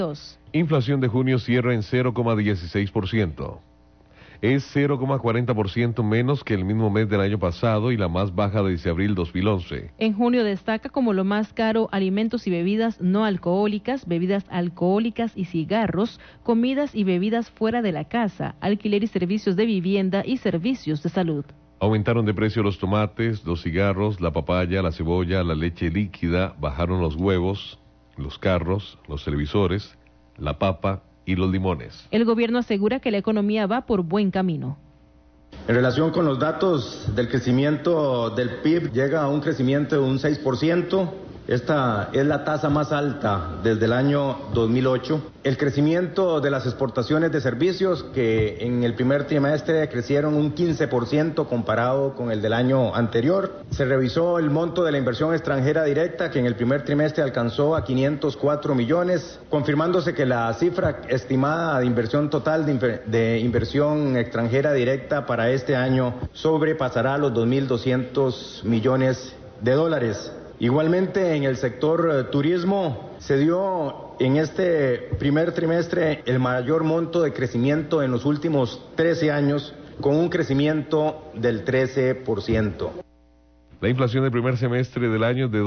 Inflación de junio cierra en 0,16%. Es 0,40% menos que el mismo mes del año pasado y la más baja desde abril 2011. En junio destaca como lo más caro alimentos y bebidas no alcohólicas, bebidas alcohólicas y cigarros, comidas y bebidas fuera de la casa, alquiler y servicios de vivienda y servicios de salud. Aumentaron de precio los tomates, los cigarros, la papaya, la cebolla, la leche líquida, bajaron los huevos, los carros, los televisores, la papa y los limones. El gobierno asegura que la economía va por buen camino. En relación con los datos del crecimiento del PIB, llega a un crecimiento de un 6%. Esta es la tasa más alta desde el año 2008. El crecimiento de las exportaciones de servicios, que en el primer trimestre crecieron un 15% comparado con el del año anterior. Se revisó el monto de la inversión extranjera directa, que en el primer trimestre alcanzó a 504 millones, confirmándose que la cifra estimada de inversión total de inversión extranjera directa para este año sobrepasará los 2.200 millones de dólares. Igualmente, en el sector turismo se dio en este primer trimestre el mayor monto de crecimiento en los últimos 13 años, con un crecimiento del 13%. La inflación del primer semestre del año es de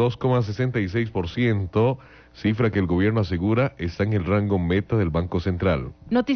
2,66%, cifra que el gobierno asegura está en el rango meta del Banco Central.